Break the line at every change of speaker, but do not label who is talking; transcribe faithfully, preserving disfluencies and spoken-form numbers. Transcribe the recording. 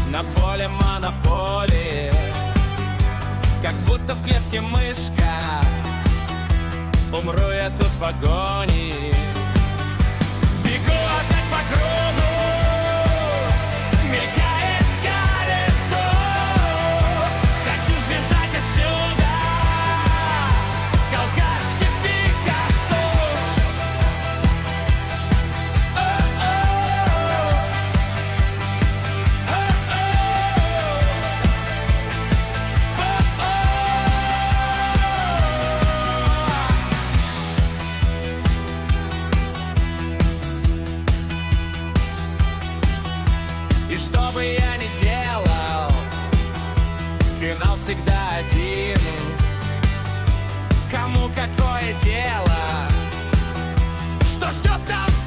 на поле монополии, как будто в клетке мышка. Умру я тут в агонии. Бегу опять по кругу, мелькает колесо. Хочу сбежать отсюда к алкашке Пикассо. И что бы я ни делал, финал всегда один. Кому какое дело, что ждет там